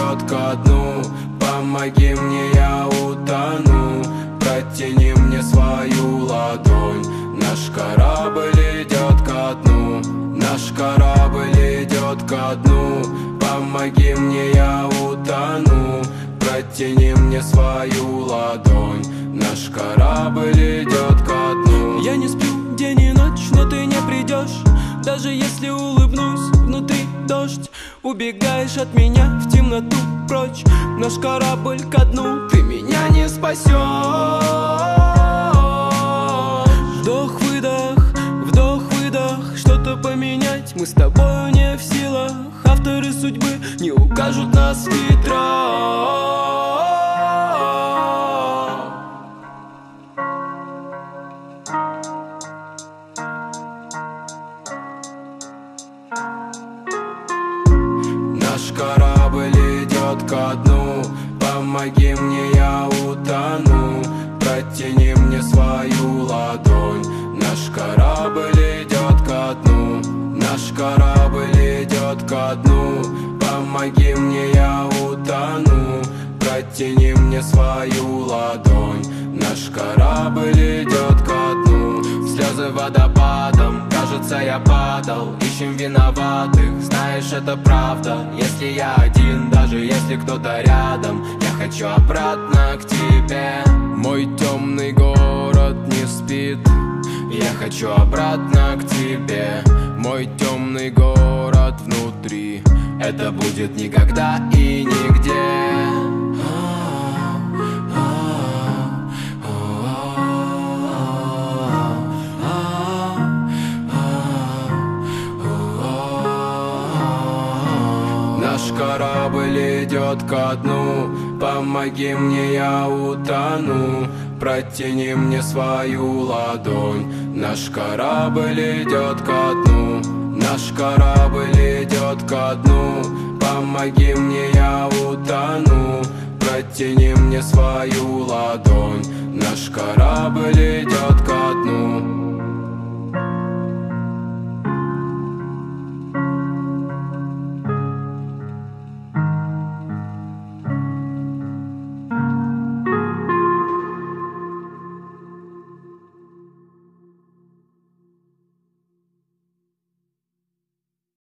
идет ко дну. Помоги мне, я утону. Протяни мне свою ладонь. Наш корабль идет ко дну. Наш корабль идет ко дну. Помоги мне, я утону. Протяни мне свою ладонь. Наш корабль идет ко дну. Я не сплю день и ночь, но ты не придешь. Даже если улыбнусь, внутри дождь. Убегаешь от меня в темноту прочь. Наш корабль ко дну, ты меня не спасешь. Вдох-выдох, что-то поменять мы с тобою не в силах. Авторы судьбы не укажут нас хитро. Наш корабль идет ко дну. Помоги мне, я утону. Протяни мне свою ладонь. Наш корабль идет ко дну. Наш корабль идет ко дну. Помоги мне, я утону. Протяни мне свою ладонь. Наш корабль идет ко дну. Слезы водопадом, кажется, я падал. Ищем виноватых, знаешь, это правда. Если я один, даже если кто-то рядом, я хочу обратно к тебе. Мой темный город не спит. Я хочу обратно к тебе. Мой темный город внутри. Это будет никогда и нигде. Наш корабль идет ко дну. Помоги мне, я утону. Протяни мне свою ладонь. Наш корабль идет ко дну. Наш корабль идет ко дну. Помоги мне, я утону. Протяни мне свою ладонь. Наш корабль идет ко дну.